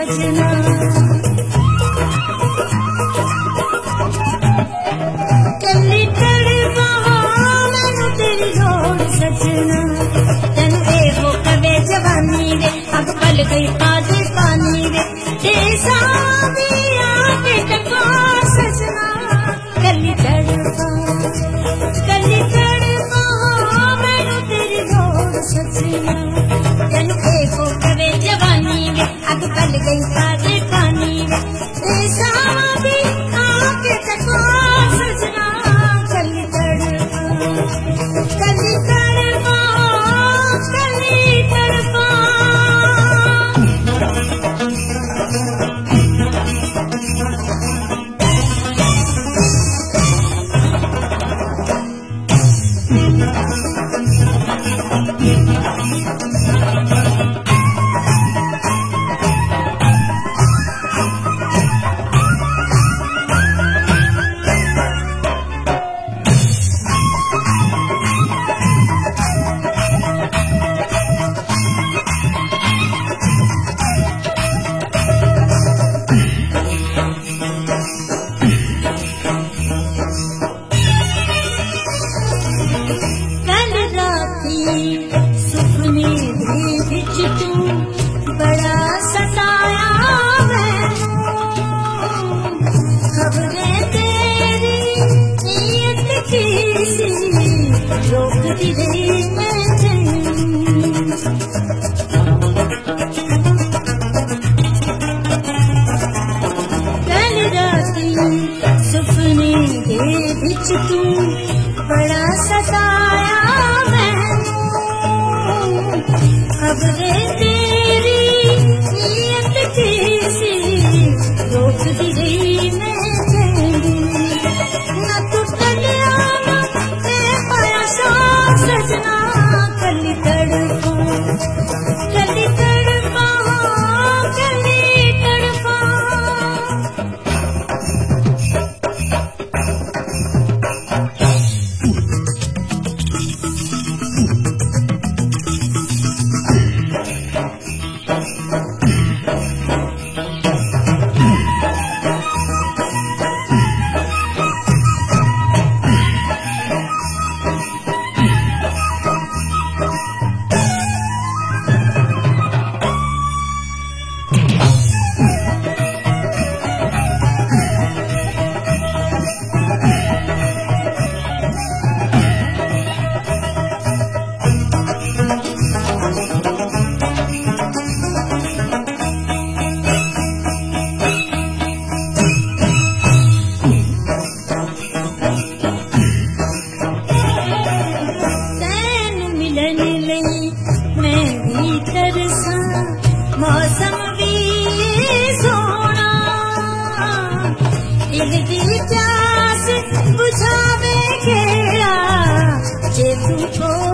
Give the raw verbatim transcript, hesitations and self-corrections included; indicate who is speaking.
Speaker 1: सजना। कली तड़पा मैनू तेरी लोड़ सजना। तेनू ए हो कवे जवानी वे अब पल गई ताजे पानी वे तेसा दिया के टका सजना। कली तड़पा कली तड़पा मैनू तेरी लोड़ सजना। तेनू ए हो कवे जवानी वे अब पल गई ताजे पानी वे तेसा दिया के टका सजना। कली तड़पा कली तड़पा कली तड़पा। सुपने विच तू बड़ा सताया मैनू। खबरें तेरी नीयत की सी रोकती रही मैं तैनू। कल राती सुपने दे विच तू बड़ा सताया मैनू। खबरें तेरी नीयत की सी रोकती रही मैं तेरी। न तू टलिया ते पाया साथ सजना। कली तड़पा कली तड़पा कली तड़पा। मैं भी तरसा मौसम भी सोना। दिल दी प्यास बुझावे केड़ा जे तू